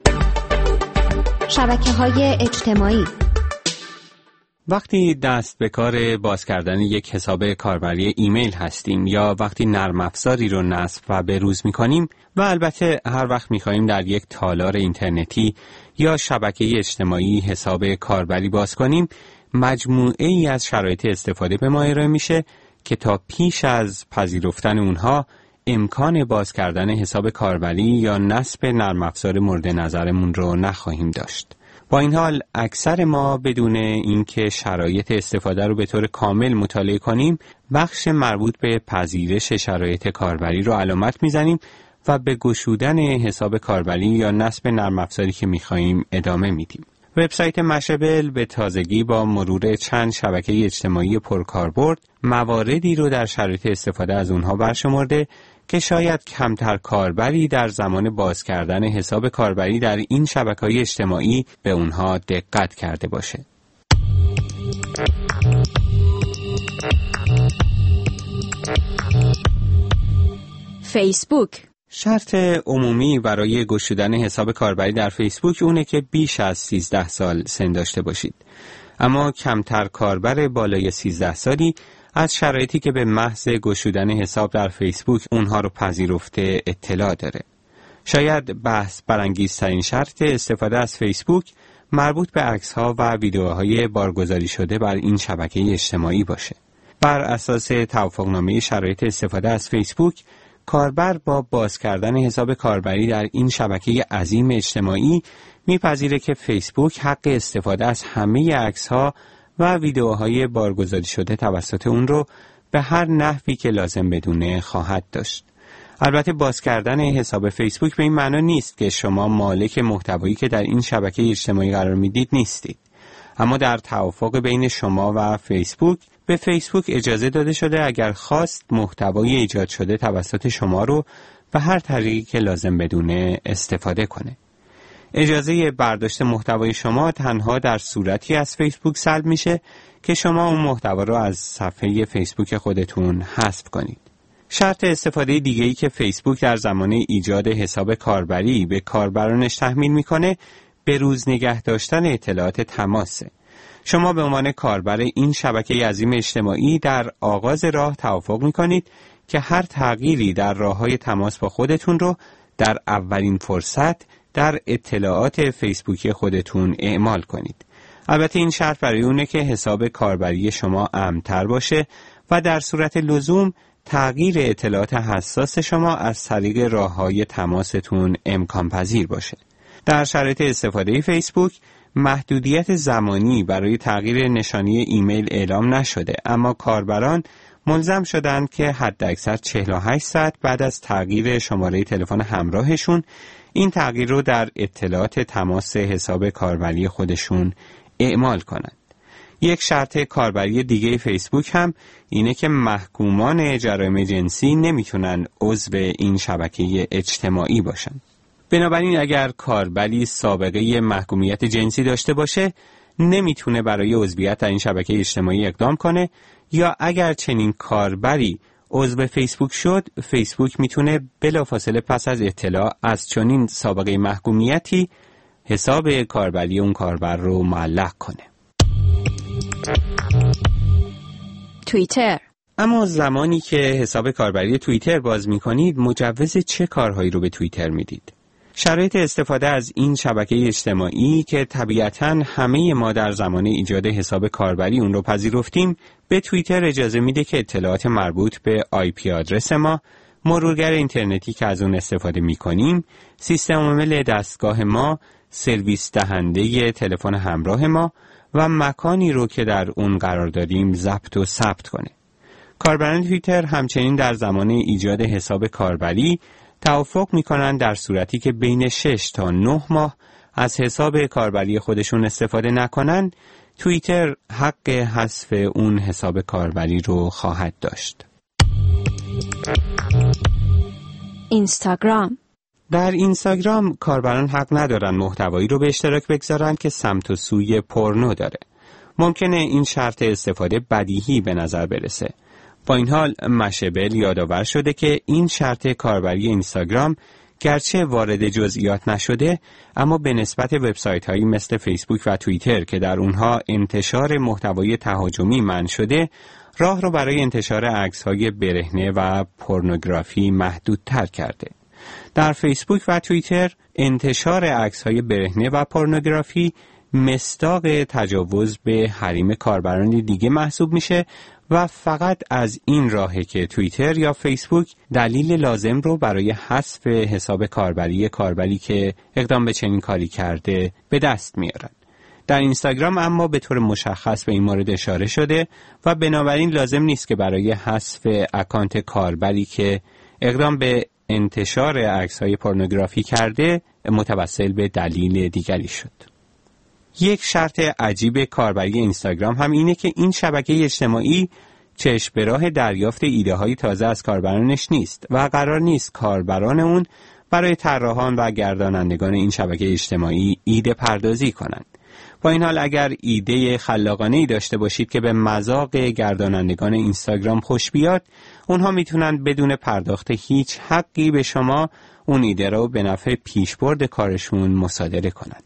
شبکه‌های اجتماعی. وقتی دست به کار باز کردن یک حساب کاربری ایمیل هستیم یا وقتی نرم افزاری رو نصب و بروز می‌کنیم و البته هر وقت می‌خوایم در یک تالار اینترنتی یا شبکه اجتماعی حساب کاربری باز کنیم، مجموعه ای از شرایط استفاده به ما ارائه میشه که تا پیش از پذیرفتن اونها امکان باز کردن حساب کاربری یا نصب نرم افزار مورد نظرمون رو نخواهیم داشت. با این حال اکثر ما بدون اینکه شرایط استفاده رو به طور کامل مطالعه کنیم بخش مربوط به پذیرش شرایط کاربری رو علامت میزنیم و به گشودن حساب کاربری یا نصب نرم افزاری که میخواهیم ادامه میدیم. وبسایت مشابل به تازگی با مرور چند شبکه اجتماعی پرکاربرد مواردی رو در شرایط استفاده از اونها برشمرده که شاید کمتر کاربری در زمان باز کردن حساب کاربری در این شبکه‌های اجتماعی به اونها دقت کرده باشه. فیسبوک. شرط عمومی برای گشودن حساب کاربری در فیسبوک اونه که بیش از 13 سال سن داشته باشید. اما کمتر کاربر بالای 13 سالی از شرایطی که به محض گشودن حساب در فیسبوک اونها رو پذیرفته اطلاع داره. شاید بحث برانگیزترین شرط استفاده از فیسبوک مربوط به عکس‌ها و ویدیوهای بارگذاری شده بر این شبکه اجتماعی باشه. بر اساس توافقنامه شرایط استفاده از فیسبوک، کاربر با باز کردن حساب کاربری در این شبکه عظیم اجتماعی میپذیره که فیسبوک حق استفاده از همه عکس‌ها و ویدیوهای بارگذاری شده توسط اون رو به هر نحوی که لازم بدونه خواهد داشت. البته باز کردن حساب فیسبوک به این معنی نیست که شما مالک محتوایی که در این شبکه اجتماعی قرار میدید نیستید. اما در توافق بین شما و فیسبوک به فیسبوک اجازه داده شده اگر خواست محتوای ایجاد شده توسط شما رو به هر طریقی که لازم بدونه استفاده کنه. اجازه برداشت محتوای شما تنها در صورتی از فیسبوک سلب میشه که شما اون محتوا رو از صفحه فیسبوک خودتون حذف کنید. شرط استفاده دیگه‌ای که فیسبوک در زمان ایجاد حساب کاربری به کاربرانش تحمیل میکنه به روز نگه داشتن اطلاعات تماسه. شما به عنوان کاربر این شبکه عظیم اجتماعی در آغاز راه توافق میکنید که هر تغییری در راه‌های تماس با خودتون رو در اولین فرصت در اطلاعات فیسبوکی خودتون اعمال کنید. البته این شرط برای اونه که حساب کاربری شما امن‌تر باشه و در صورت لزوم تغییر اطلاعات حساس شما از طریق راه‌های تماستون امکان پذیر باشه. در شرایط استفاده فیسبوک محدودیت زمانی برای تغییر نشانی ایمیل اعلام نشده، اما کاربران ملزم شدند که حداکثر 48 ساعت بعد از تغییر شماره تلفن همراهشون این تغییر رو در اطلاعات تماس حساب کاربری خودشون اعمال کنند. یک شرط کاربری دیگه فیسبوک هم اینه که محکومان جرایم جنسی نمیتونن عضو این شبکه اجتماعی باشن. بنابراین اگر کاربری سابقه محکومیت جنسی داشته باشه نمیتونه برای عضویت در این شبکه اجتماعی اقدام کنه، یا اگر چنین کاربری عضو فیسبوک شد، فیسبوک میتونه بلافاصله پس از اطلاع از چنین سابقه محکومیتی حساب کاربری اون کاربر رو معلق کنه. توییتر. اما زمانی که حساب کاربری توییتر باز میکنید مجوز چه کارهایی رو به توییتر میدید؟ شرایط استفاده از این شبکه اجتماعی که طبیعتاً همه ما در زمان ایجاد حساب کاربری اون رو پذیرفتیم، به توییتر اجازه میده که اطلاعات مربوط به IP آدرس ما، مرورگر اینترنتی که از اون استفاده میکنیم، سیستم عامل دستگاه ما، سرویس دهنده تلفن همراه ما و مکانی رو که در اون قرار داریم ضبط و ثبت کنه. کاربران توییتر همچنین در زمان ایجاد حساب کاربری توافق میکنن در صورتی که بین 6 تا 9 ماه از حساب کاربری خودشون استفاده نکنن، توییتر حق حذف اون حساب کاربری رو خواهد داشت. اینستاگرام. در اینستاگرام کاربران حق ندارن محتوایی رو به اشتراک بگذارن که سمت و سوی پورنو داره. ممکنه این شرط استفاده بدیهی به نظر برسه. با این حال مشابل یادآور شده که این شرط کاربری اینستاگرام گرچه وارد جزئیات نشده، اما به نسبت وبسایت‌هایی مثل فیسبوک و توییتر که در اونها انتشار محتوای تهاجمی منع شده، راه رو برای انتشار عکس‌های برهنه و پورنوگرافی محدودتر کرده. در فیسبوک و توییتر انتشار عکس‌های برهنه و پورنوگرافی مصداق تجاوز به حریم کاربران دیگه محسوب میشه و فقط از این راهه که توییتر یا فیسبوک دلیل لازم رو برای حذف حساب کاربری که اقدام به چنین کاری کرده به دست میارن. در اینستاگرام اما به طور مشخص به این مورد اشاره شده و بنابراین لازم نیست که برای حذف اکانت کاربری که اقدام به انتشار عکس‌های پورنوگرافی کرده متوسل به دلیل دیگری شد. یک شرط عجیب کاربری اینستاگرام هم اینه که این شبکه اجتماعی چشم به راه دریافت ایده های تازه از کاربرانش نیست و قرار نیست کاربران اون برای طراحان و گردانندگان این شبکه اجتماعی ایده پردازی کنند. با این حال اگر ایده خلاقانه‌ای داشته باشید که به مذاق گردانندگان اینستاگرام خوش بیاد، اونها میتونن بدون پرداخت هیچ حقی به شما اون ایده رو به نفع پیشبرد کارشون مصادره کنند.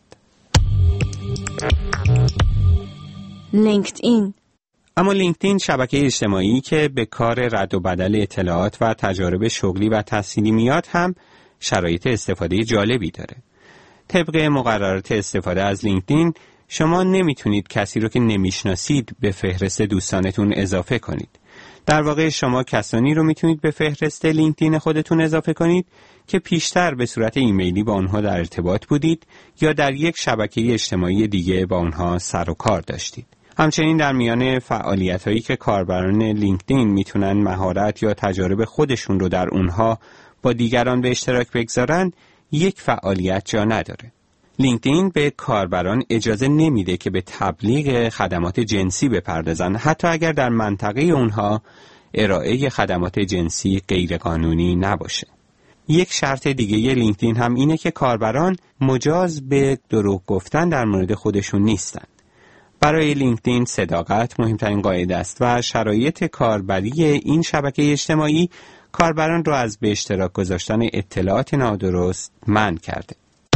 لینکدین. اما لینکدین شبکه اجتماعی که به کار رد و بدل اطلاعات و تجارب شغلی و تحصیلی میاد هم شرایط استفاده جالبی داره. طبق مقررات استفاده از لینکدین شما نمیتونید کسی رو که نمیشناسید به فهرست دوستانتون اضافه کنید. در واقع شما کسانی رو میتونید به فهرست لینکدین خودتون اضافه کنید که پیشتر به صورت ایمیلی با آنها در ارتباط بودید یا در یک شبکه اجتماعی دیگه با آنها سر و کار داشتید. همچنین در میان فعالیت‌هایی که کاربران لینکدین میتونن مهارت یا تجارب خودشون رو در اونها با دیگران به اشتراک بگذارن، یک فعالیت جا نداره. لینکدین به کاربران اجازه نمیده که به تبلیغ خدمات جنسی بپردازن، حتی اگر در منطقه اونها ارائه خدمات جنسی غیرقانونی نباشه. یک شرط دیگه لینکدین هم اینه که کاربران مجاز به دروغ گفتن در مورد خودشون نیستن. برای لینکدین صداقت مهمترین قاعده است و شرایط کاربری این شبکه اجتماعی کاربران رو از به اشتراک گذاشتن اطلاعات نادرست منع کرده.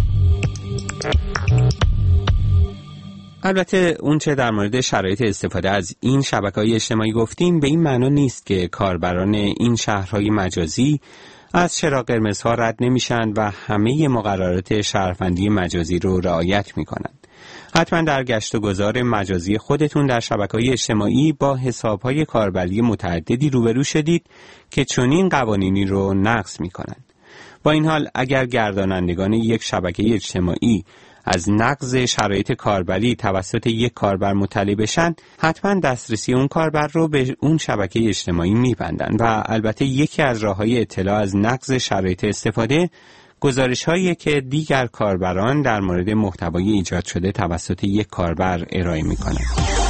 البته اون چه در مورد شرایط استفاده از این شبکه‌های اجتماعی گفتیم به این معنی نیست که کاربران این شهرهای مجازی از چراغ قرمزها رد نمیشن و همه مقررات شهروندی مجازی رو رعایت میکنن. حتما در گشت و گذار مجازی خودتون در شبکه‌های اجتماعی با حساب‌های کاربری متعددی روبرو شدید که چنین قوانینی رو نقض میکنن. با این حال اگر گردانندگان یک شبکه اجتماعی از نقض شرایط کاربری توسط یک کاربر مطلع بشن، حتما دسترسی اون کاربر رو به اون شبکه اجتماعی میبندن و البته یکی از راه‌های اطلاع از نقض شرایط استفاده گزارش‌هایی که دیگر کاربران در مورد محتوای ایجاد شده توسط یک کاربر ارائه می‌کنند.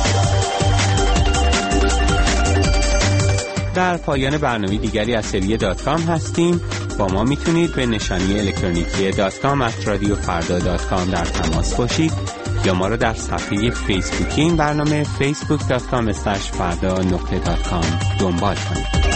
در پایان برنامه دیگری از سری .com هستیم. با ما میتونید به نشانی الکترونیکی .com@radiofarda.com در تماس باشید یا ما رو در صفحه فیسبوکی این برنامه facebook.com/farda.com دنبال کنید.